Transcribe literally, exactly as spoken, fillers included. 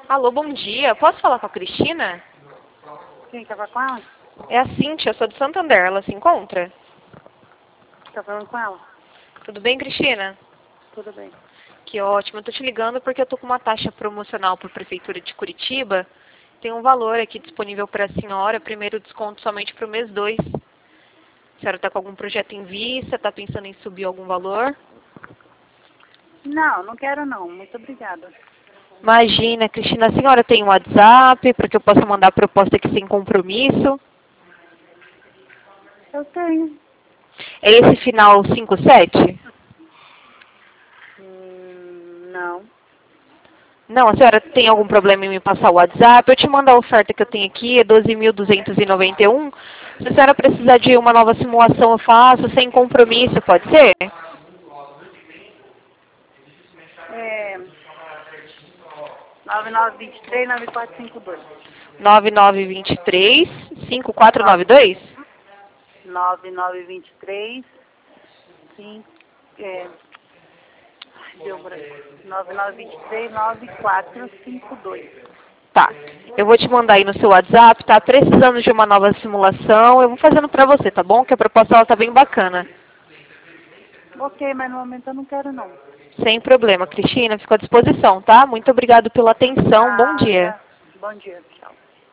Alô, bom dia. Posso falar com a Cristina? Quem quer falar com ela? É a Cíntia, eu sou de Santander. Ela se encontra? Tá falando com ela? Tudo bem, Cristina? Tudo bem. Que ótimo. Eu tô te ligando porque eu tô com uma taxa promocional para a Prefeitura de Curitiba. Tem um valor aqui disponível para a senhora. Primeiro desconto somente para o mês dois. A senhora está com algum projeto em vista? Está pensando em subir algum valor? Não, não quero não. Muito obrigada. Imagina, Cristina, a senhora tem um WhatsApp para que eu possa mandar a proposta aqui sem compromisso? Eu tenho. É esse final cinco sete? Hum, não. Não, a senhora tem algum problema em me passar o WhatsApp? Eu te mando a oferta que eu tenho aqui, é doze mil duzentos e noventa e um. Se a senhora precisar de uma nova simulação, eu faço sem compromisso, pode ser? É nove nove dois três, nove quatro cinco dois. nove nove dois três, cinco quatro nove nove dois? nove nove dois três, cinco, é, ai, deu branco. nove nove dois três, nove quatro cinco dois. Tá. Eu vou te mandar aí no seu WhatsApp, tá? Precisando de uma nova simulação, eu vou fazendo pra você, tá bom? Que a proposta ela tá bem bacana. Ok, mas no momento eu não quero não. Sem problema, Cristina, fico à disposição, tá? Muito obrigado pela atenção, bom dia. Nada. Bom dia, tchau.